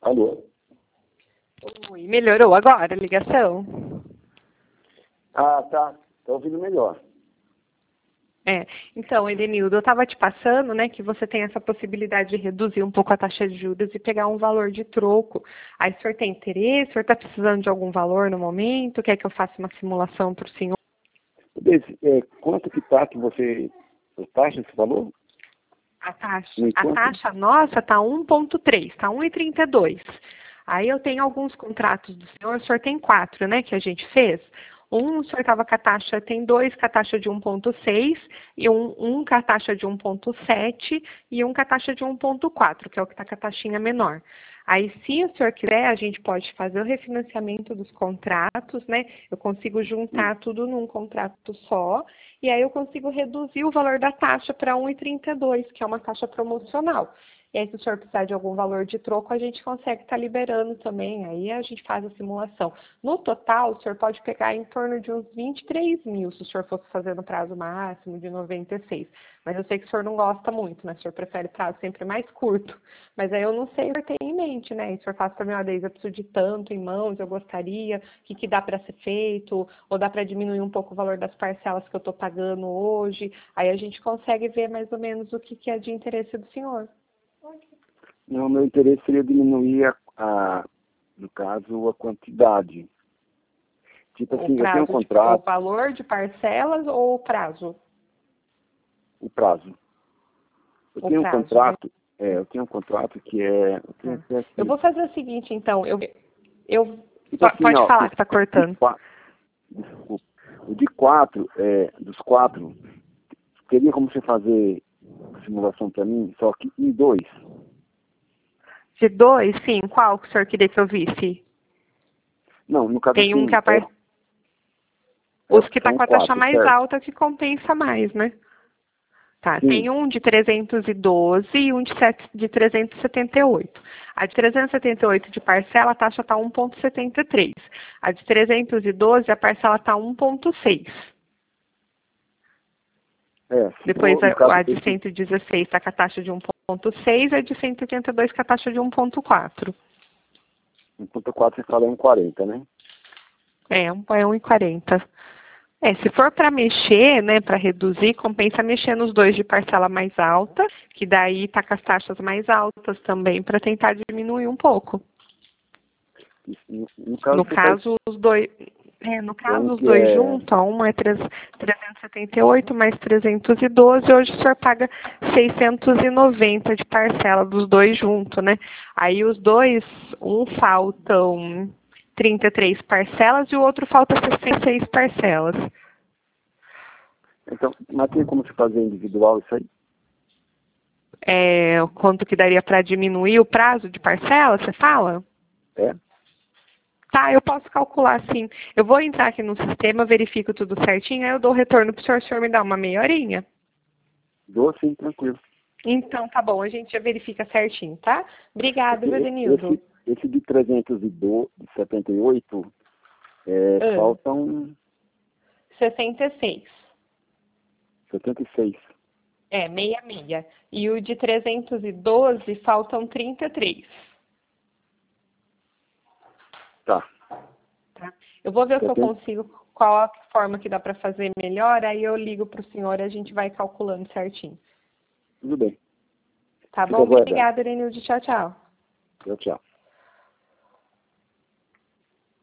Alô? Oi, melhorou agora a ligação? Ah, tá. Tá ouvindo melhor. Então, Edenildo, eu estava te passando, né, que você tem essa possibilidade de reduzir um pouco a taxa de juros e pegar um valor de troco. Aí, o senhor tem interesse? O senhor está precisando de algum valor no momento? Quer que eu faça uma simulação para o senhor? Quanto que tá que você... A taxa, você falou? A taxa nossa está 1,3, está 1,32. Aí eu tenho alguns contratos do senhor, o senhor tem 4, né, que a gente fez. O senhor estava com a taxa, tem 2 com a taxa de 1,6, e um com a taxa de 1,7 e um com a taxa de 1,4, que é o que está com a taxinha menor. Aí, se o senhor quiser, a gente pode fazer o refinanciamento dos contratos, né? Eu consigo juntar tudo num contrato só, e aí eu consigo reduzir o valor da taxa para 1,32, que é uma taxa promocional. E aí, se o senhor precisar de algum valor de troco, a gente consegue estar liberando também. Aí a gente faz a simulação. No total, o senhor pode pegar em torno de uns 23 mil, se o senhor fosse fazer no prazo máximo de 96. Mas eu sei que o senhor não gosta muito, né? O senhor prefere prazo sempre mais curto. Mas aí eu não sei o que o senhor tem em mente, né? E o senhor fala para mim, uma vez, eu preciso de tanto em mãos, eu gostaria, o que dá para ser feito, ou dá para diminuir um pouco o valor das parcelas que eu estou pagando hoje. Aí a gente consegue ver mais ou menos o que é de interesse do senhor. Não, meu interesse seria diminuir no caso, a quantidade. Tipo assim, eu tenho um contrato... O valor de parcelas ou o prazo? O prazo. Eu tenho um contrato... eu tenho um contrato que é... Eu vou fazer o seguinte, então. Tipo assim, pode falar que está cortando. Desculpa. O de 4, dos 4, teria como você fazer a simulação para mim, só que em 2. De 2, sim. Qual que o senhor queria que eu visse? Não, no caso tem assim, um que os que está com a taxa 4, mais certo? alta que compensa mais, né? Tá, Sim. tem um de 312 e um de 378. A de 378 de parcela, a taxa está 1,73. A de 312, a parcela está 1,6. Depois a de 116 está com a taxa de 1,6 e a de 182 com a taxa de 1,4. 1,4 você fala 1,40, né? É 1,40. Se for para mexer, né, para reduzir, compensa mexer nos 2 de parcela mais alta, que daí tá com as taxas mais altas também, para tentar diminuir um pouco. No caso, os dois, os dois juntos, um é 378 mais 312, hoje o senhor paga 690 de parcela dos dois juntos, né? Aí os dois, um faltam 33 parcelas e o outro falta 66 parcelas. Então, mas tem como se fazer individual isso aí? Quanto que daria para diminuir o prazo de parcela, você fala? Tá, eu posso calcular sim. Eu vou entrar aqui no sistema, verifico tudo certinho, aí eu dou o retorno para o senhor me dá uma meia horinha? Dou sim, tranquilo. Então, tá bom, a gente já verifica certinho, tá? Obrigada, Edenildo. Esse de 378, faltam... 66. 76. Meia meia. E o de 312 faltam 33. Tá. Eu vou ver o que eu consigo, qual a forma que dá para fazer melhor, aí eu ligo para o senhor e a gente vai calculando certinho. Tudo bem. Tá bom? Obrigada, Edenildo. Tchau, tchau. Tchau, tchau.